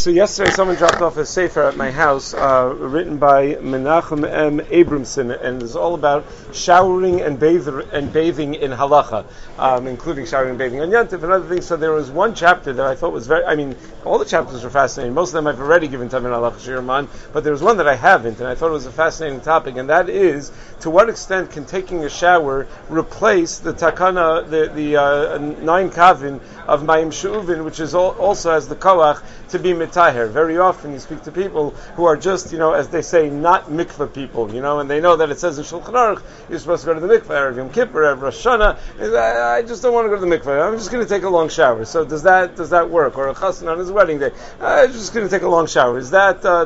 So yesterday someone dropped off a sefer at my house written by Menachem M. Abramson, and it's all about showering and bathing in halacha, including showering and bathing on Yantif and other things. So there was one chapter that I thought was all the chapters were fascinating. Most of them I've already given Tavin Halacha Shirman, but there was one that I haven't, and I thought it was a fascinating topic, and that is, to what extent can taking a shower replace the takana, the 9 kavin of Mayim She'uvin, which is also has the koach to be mitaher. Very often you speak to people who are just, as they say, not mikveh people, and they know that it says in Shulchan Aruch, you're supposed to go to the mikveh, Erev Yom Kippur, Erev Rosh Hashanah. I just don't want to go to the mikveh. I'm just going to take a long shower. So does that work? Or a chassan on his wedding day, I'm just going to take a long shower. Does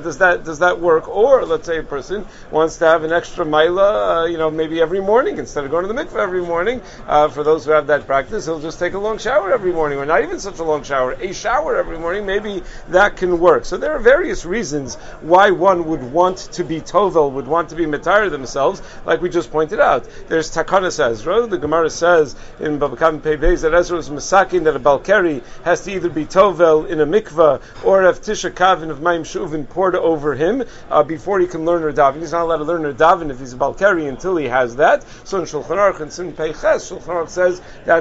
that work? Or let's say a person wants to have an extra maila, maybe every morning instead of going to the mikveh every morning. For those who have that practice, he'll just take a long shower every morning, or not even such a long shower, a shower every morning. Maybe that can work. So there are various reasons why one would want to be tovel, would want to be mitayr themselves, like we just pointed out. There's Takanas Ezra. The Gemara says in Bava Kama Pei Beis that Ezra is masakin that a balkari has to either be tovel in a mikvah or have tisha kavin of Mayim She'uvin poured over him before he can learn her daven. He's not allowed to learn her daven if he's a balkari until he has that. So in Shulchan Aruch and Sin Pei Ches, Shulchan Aruch says that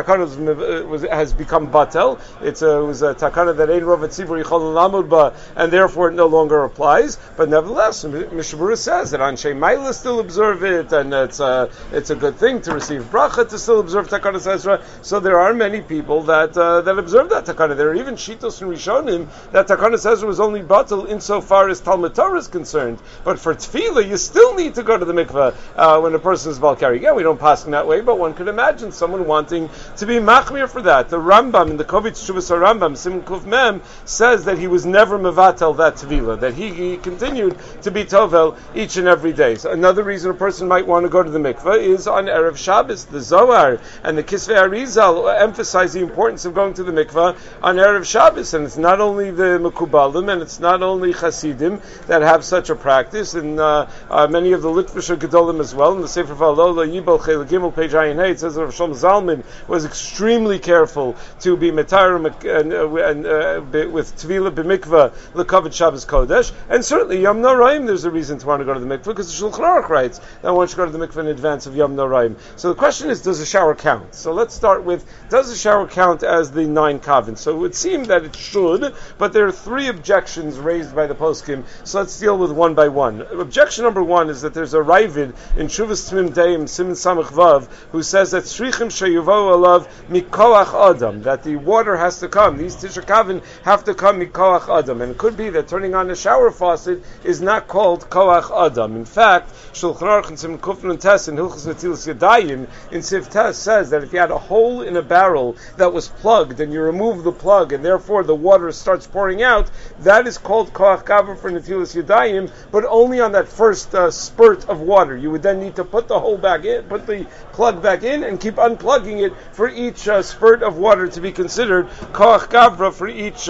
Takanas has become batel. It was a takana that ein rov tzibur yichol lamud ba, and therefore it no longer applies. But nevertheless, Mishabura says that Anshe Maila still observe it, and it's a good thing to receive bracha to still observe Takanas Ezra. So there are many people that observe that takana. There are even shitos and rishonim that Takanas Ezra was only batel insofar as Talmud Torah is concerned. But for tefillah, you still need to go to the mikveh when a person is balkari. Again, we don't pass in that way, but one could imagine someone wanting to be machmir for that. The Rambam in the Kovitz Shuvas Rambam Simon Kuf Mem says that he was never mevatel that tevilah, that he continued to be tovel each and every day. So another reason a person might want to go to the mikveh is on Erev Shabbos. The Zohar and the Kisvei Arizal emphasize the importance of going to the mikveh on Erev Shabbos, and it's not only the Mekubalim and it's not only Chasidim that have such a practice, and many of the Litvisha Gedolim as well. In the Sefer Valola Yibel Chel Gimel page Ayin Hey, it says that Rav Shlomo Zalman was extremely careful to be metar with Tvila b'mikvah l'kavod Shabbos Kodesh, and certainly Yom Noraim there's a reason to want to go to the mikvah, because the Shulchan Aruch writes that one should go to the mikvah in advance of Yom Noraim. So the question is, does a shower count? So let's start with, does a shower count as the 9 kavin? So it would seem that it should, but there are 3 objections raised by the poskim, so let's deal with one by one. Objection number 1 is that there's a Ravid in Shuvas Tmim Deim Siman Samach Vav who says that Shrichim Sheyuvo Alav Mikoach Adam, that the water has to come, these Tisha Kavin have to come Mikoach Adam, and it could be that turning on a shower faucet is not called Koach Adam. In fact, Shulchan Aruch and Simon Kufn Tes in Hilchos Netilas Yadayim in Siv Tes says that if you had a hole in a barrel that was plugged and you remove the plug and therefore the water starts pouring out, that is called Koach Gavra for Netilas Yadayim, but only on that first spurt of water. You would then need to put the hole back in, put the plug back in, and keep unplugging it for each spurt of water to be considered Koach Gavra for each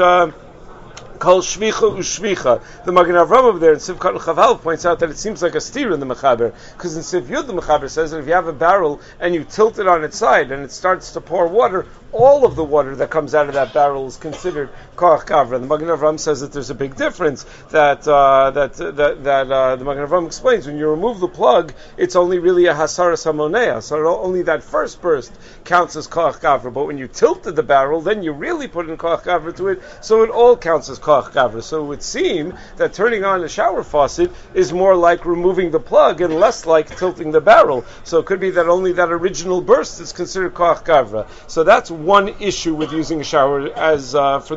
Kol Shvicha Ushvicha. The Magen Avraham over there in Siv Katan Chaval points out that it seems like a steer in the Mechaber, because in Siv Yud the Mechaber says that if you have a barrel and you tilt it on its side and it starts to pour water, all of the water that comes out of that barrel is considered Koach Gavra. The Magen Avraham says that there's a big difference that the Magen Avraham explains. When you remove the plug, it's only really a Hasaras Hamonea, so only that first burst counts as Koach Gavra. But when you tilted the barrel, then you really put in Koach Gavra to it, so it all counts as Koach Gavra. So it would seem that turning on a shower faucet is more like removing the plug and less like tilting the barrel. So it could be that only that original burst is considered Koach Gavra. So that's one issue with using a shower as for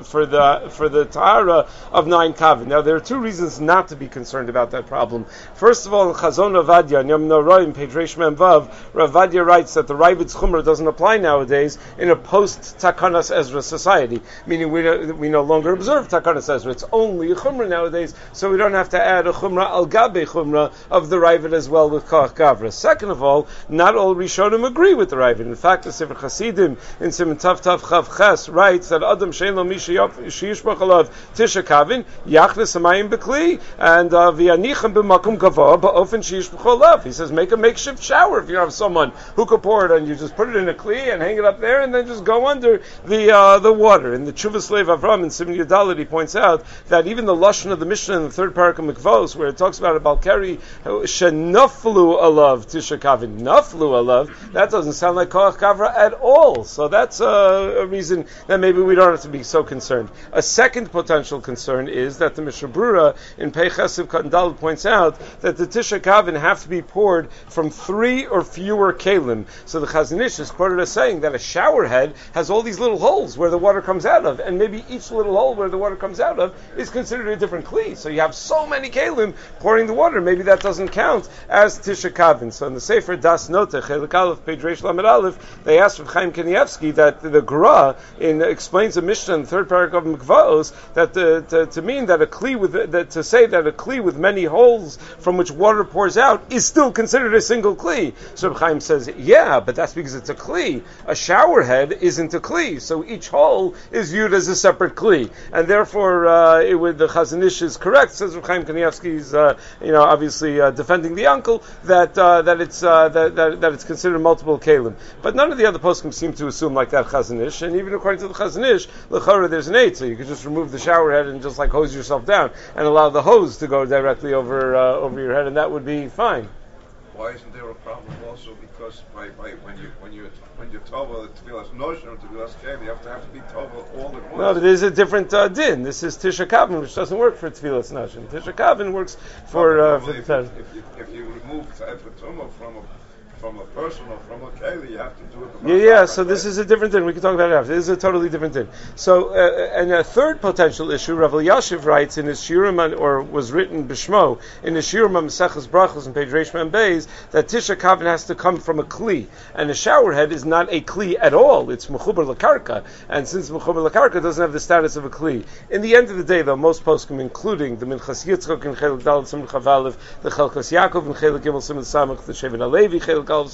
the tahara of 9 kavin. Now there are 2 reasons not to be concerned about that problem. First of all, in Chazon Avadia, in Yom Noraim, page Reish Mem Vav, Rav Avadia writes that the Ravid's Chumrah doesn't apply nowadays in a post-Takanas Ezra society, meaning we no longer observe Takanas Ezra. It's only a Chumrah nowadays, so we don't have to add a Chumrah al Gabe Chumrah of the Ravid as well with Koach Gavra. Second of all, not all Rishonim agree with the Ravid. In fact, the Sefer Chasidim in Siman Tav Tav Chav Ches writes that Adam Shein Lo Mi Sheyishbach Alav Tisha Kavin Yachnes Hamayim Bekli and V'yanichem B'makom Gavoa Ba'ofen Sheyishbach Alav. He says make a makeshift shower if you have someone who could pour it and you just put it in a kli and hang it up there and then just go under the water. In the Chuvas Lev Avram in Siman Yudalid he points out that even the lashon of the Mishnah in the third parak of Mikvos, where it talks about a balkari shenaflu alav tisha kavin, naflu alav, that doesn't sound like koach kavra at all. So that's a reason that maybe we don't have to be so concerned. A second potential concern is that the Mishnah Brura in Pei Chesiv Katan Daled points out that the tisha kavin have to be poured from 3 or fewer kalim. So the Chazon Ish is quoted as saying that a shower head has all these little holes where the water comes out of, and maybe each little hole where the water comes out of is considered a different kli. So you have so many kalim pouring the water, maybe that doesn't count as tisha kavin. So in the Sefer Das Nota, Chelik Aleph, page Reish Lamed Aleph, they asked from Chaim Kanievsky that the Gra explains a Mishnah in the third paragraph of Mikvaos that to mean that a kli to say that a kli with many holes from which water pours out is still considered a single kli. So Chaim says, yeah, but that's because it's a kli. A shower head isn't a kli, so each hole is viewed as a separate kli, and therefore the Chazon Ish is correct. Says Chaim Kanievsky's, obviously defending the uncle that it's considered multiple kalim. But none of the other poskim seem to assume like that Chazon Ish, and even according to the Chazon Ish, l'chara there's an eight, so you could just remove the shower head and just like hose yourself down and allow the hose to go directly over your head, and that would be fine. Why isn't there a problem also? Because when you're tova the tefillas notion or tefillas keli, you have to be tova all at once. No, but there's a different din. This is Tisha Kavin, which doesn't work for tefillas notion. Tisha Kavin works for the if you remove tumah from a person or from a keli, you have to do it. Yeah. So this is a different thing. We can talk about it after. This is a totally different thing. So, and a third potential issue, Rav Elyashiv writes in his Shiurim, or was written Bishmo in his Shiurim Maseches Brachos on page Reish Mem Beis, that Tisha Kavin has to come from a kli, and a shower head is not a kli at all. It's mechuber lakarka, and since mechuber lakarka doesn't have the status of a kli. In the end of the day, though, most poskim, including the Minchas Yitzchok and Chelik Daled Simon Chavalev, the Chelkas Yaakov and Chelik Gimel Simon Samach, the Shevet Alevi Chelik Rav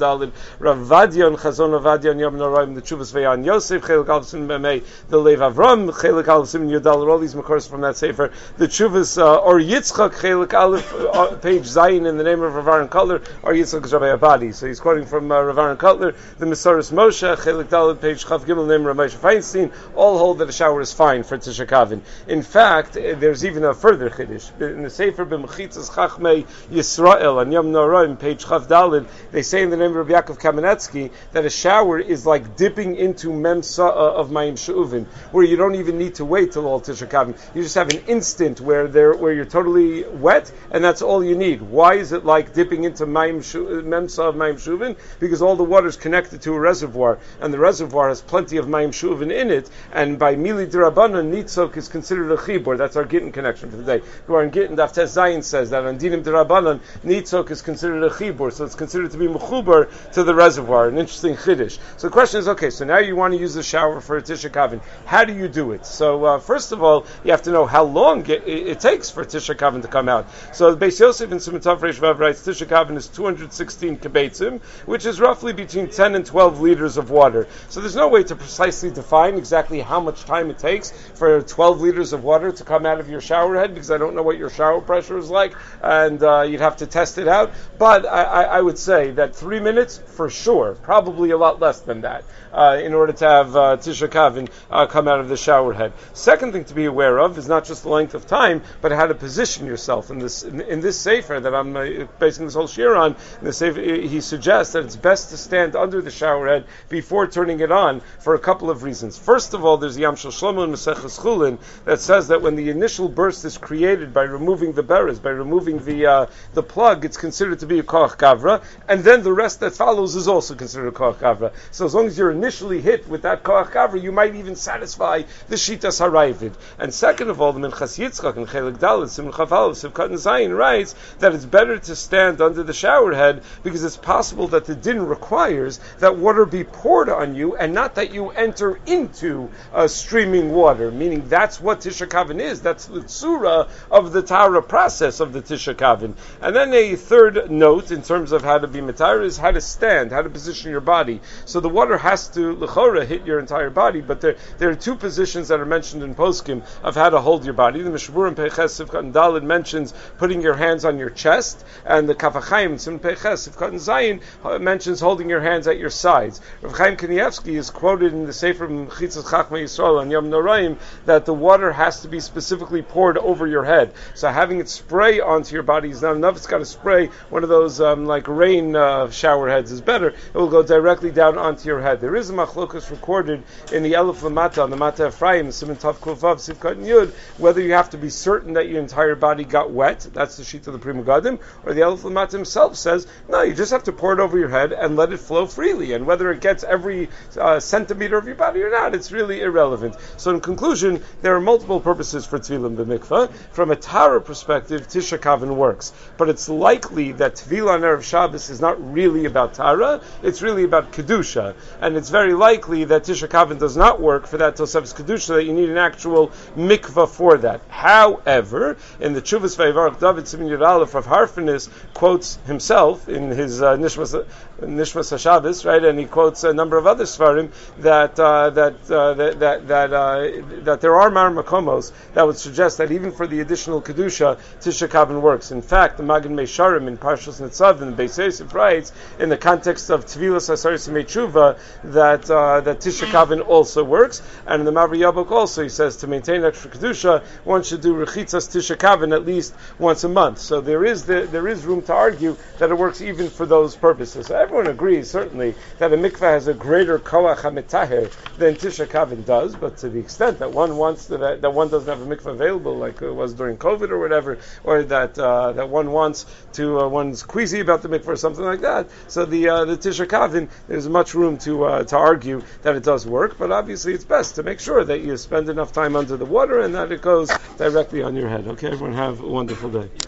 Vadia and Chazon Vadia and Yom Noraim, the Chuvas Ve'an Yosef, Chelik Alvsim Bemei, the Lev Avram, Chelik Alvsim Yodal, all these makors from that sefer, the Chuvas or Yitzchak, Chelik Aleph, page Zayin in the name of Rav Aaron Kotler, or Yitzchak Rabbi Abadi. So he's quoting from Rav Aaron Kotler, the Mesoros Moshe, Chelik Dalet, page Chav Gimel, name of Ramesha Feinstein, all hold that a shower is fine for Tisha Kavin. In fact, there's even a further chiddush. In the sefer B'Mechitzas Chachmei Yisrael, on Yom Noraim, page Chav Dalet, they say in the name of Rabbi Yaakov Kamenetsky that a shower is like dipping into memsa of Mayim She'uvin, where you don't even need to wait till all Tisha Kavin. You just have an instant where you're totally wet, and that's all you need. Why is it like dipping into memsa of Mayim She'uvin? Because all the water is connected to a reservoir, and the reservoir has plenty of Mayim She'uvin in it, and by Mili D'Rabbanan, Nitzok is considered a chibur. That's our Gittin connection for the day. Gemara in Gittin, Daf Tes Zayin says that on Dinim D'Rabbanan, Nitzok is considered a chibur, so it's considered to be mechuber to the reservoir. An interesting chiddush. So the question is, okay, so now you want to use the shower for a Tisha Kavin. How do you do it? So first of all, you have to know how long it takes for Tisha Kavin to come out. So the Beis Yosef in Simon Reish Vav writes Tisha Kavin is 216 kibetzim, which is roughly between 10 and 12 liters of water. So there's no way to precisely define exactly how much time it takes for 12 liters of water to come out of your shower head, because I don't know what your shower pressure is like, and you'd have to test it out. But I would say that 3 minutes for sure, probably a lot less than that, in order to have Tisha Kavin come out of the shower head. Second thing to be aware of is not just the length of time, but how to position yourself. In this sefer that I'm basing this whole shir on, in the sefer, he suggests that it's best to stand under the shower head before turning it on for a couple of reasons. First of all, there's the Yam Shel Shlomo in Maseches Chulin that says that when the initial burst is created by removing the beres, by removing the plug, it's considered to be a koach kavra, and then the rest that follows is also considered a koach kavra. So as long as you're initially hit with that koach kavra, you might even satisfy the shitas harayvid. And second of all, the Minchas Yitzchak and Chelik Dalet Simon Chaval Sivkat and Zayin writes that it's better to stand under the shower head because it's possible that the din requires that water be poured on you and not that you enter into streaming water. Meaning that's what Tisha Kavin is. That's the tzura of the Tara process of the Tisha Kavin. And then a third note in terms of how to be Matara is how to stand, how to position your body. So the water has to l'chora hit your entire body, but there are two positions that are mentioned in Poskim of how to hold your body. The Mishmur and Peiches Sivkat and Daled mentions putting your hands on your chest, and the Kaf HaChaim and Sim Peiches Sivkat and Zayin mentions holding your hands at your sides. Rav Chaim Kanievsky is quoted in the Sefer Mechitzas Chachmei Yisrael on Yom Noraim that the water has to be specifically poured over your head. So having it spray onto your body is not enough. It's got to spray one of those like rain shower heads is better. It will go directly down onto your head. There is a machlokas recorded in the Elef Lamata, on the Mata Ephraim, Siman Tav Kuvav, Sivkat and Yud, whether you have to be certain that your entire body got wet, that's the sheet of the Pri Megadim, or the Elef Lamata himself says, no, you just have to pour it over your head and let it flow freely, and whether it gets every centimeter of your body or not, it's really irrelevant. So in conclusion, there are multiple purposes for Tvilim b'mikvah. From a Tara perspective, Tisha Kavin works, but it's likely that Tvila on Erev Shabbos is not really about Tara, it's really about Kedusha, and it's very likely that Tisha Kavin does not work for that Tosefes Kedusha, that you need an actual mikvah for that. However, in the Tshuvas Vayivarach David Simin Yud Aleph, Rav Harfinis quotes himself in his Nishmas HaShabbos, right, and he quotes a number of other Svarim that there are Mar Makomos that would suggest that even for the additional Kedusha, Tisha Kavin works. In fact, the Magen Meisharim in Parshas Netzav in the Beis Yosef writes, in the context of Tvilas Hasaris Meitshuva, that Tisha Kavin also works, and in the Mavri Yabok also he says to maintain extra Kedusha, one should do Rechitzas Tisha Kavin at least once a month. So there is room to argue that it works even for those purposes. So everyone agrees, certainly, that a mikvah has a greater koach hamitaher than Tisha Kavin does, but to the extent that one wants that one doesn't have a mikvah available, like it was during COVID or whatever, or that one wants to, one's queasy about the mikvah or something like that, so the Tisha Kavin, there's much room to argue that it does work, but obviously it's best to make sure that you spend enough time under the water and that it goes directly on your head. Okay, everyone have a wonderful day.